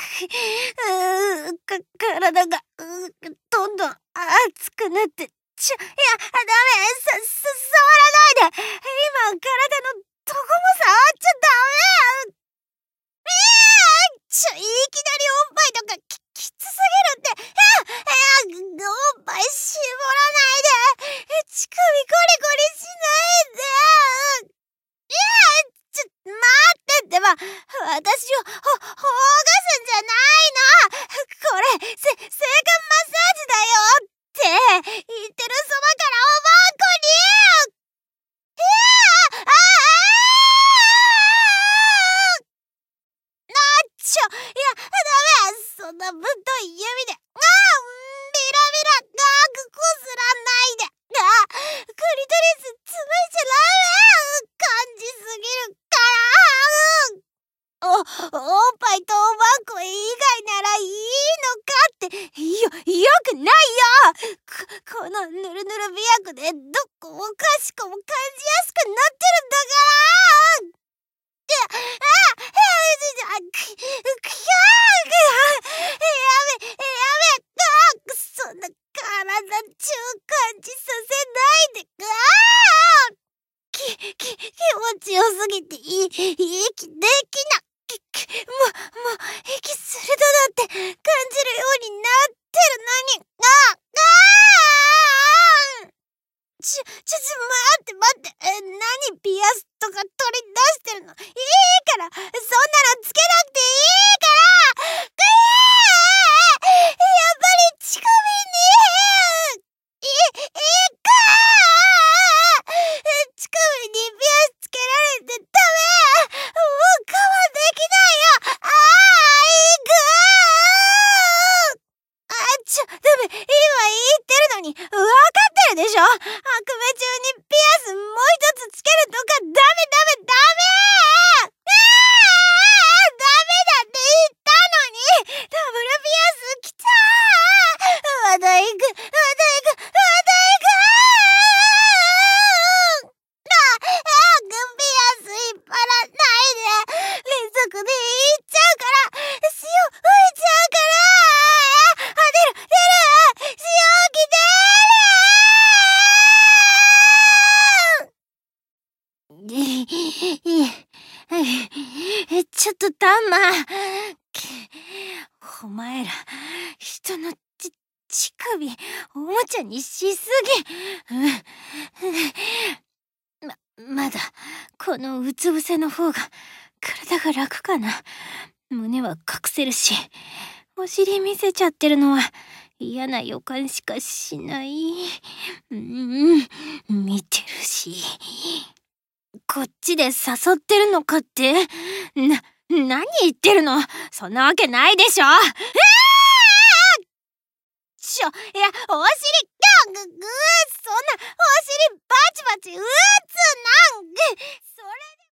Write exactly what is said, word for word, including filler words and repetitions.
うーか体がうーどんどん熱くなって、ちょ、いや、ダメ、さ、さ、触らないで。今、体のどこも触っちゃダメ。えー、ちょ、いきなりおっぱいとかき、きつすぎるって。いや、いや、おっぱい絞らないで。乳首ゴリゴリしないで。いや、ちょ、待ってってば、私を、ほ、ほがすんじゃないの。これ、せ、性感マッサージだよって言ってるそばからおばあこに。いやあ、あああちょ、いや、ダメ。そんなぶっとい指で、ああ、ビラビラ、あー、こすらないで。あ、クリトリスつぶしちゃダメ。感じすぎるから。お、おっぱいとおばんこ以外ならいいのかって。よ、よくないよ。こ、このぬるぬる美薬でどこもかしこも感じやすくなってるんだから。あ、あ、あ、く、く、く、やめ、やめ、あ、そんな体中感じさせないで。あー、き、き、気持ちよすぎて、い、息できな。き、き、もう、もう、息するとだって感じるようになってるのに。あ、あー、ちょ、ちょ、ちょ、待って待って。え、何ピアスとか取り出してるの。いいから、そんなのつけなくていいから。くえー、やっぱり乳首に、い、いかー、乳首にピアスつけられてダメ。もう我慢できないよ。あー、いくー。あ、ちょ、ダメ。今言ってるのに、わかってるでしょ。悪夢中にピアスもう一つつけるとかダメダメダメ。あー、ダメだって言ったのに。ダブルピアスきたー。まだ行く、まだ行く、まだ行くー。あ、あ、ピアス引っ張らないで。連続でいっちゃうから。塩吹いちゃうから。あ、出る、出る。塩き出る。ちょっとタンマ。お前ら、人のち、乳首、おもちゃにしすぎ。ま、まだ、このうつ伏せの方が、体が楽かな。胸は隠せるし、お尻見せちゃってるのは、嫌な予感しかしない。うん、見てるし。こっちで誘ってるのかって？な、何言ってるの？そんなわけないでしょ。えー、ちょ、いや、お尻、ぐ、ぐ、そんな、お尻バチバチ打つなん。それ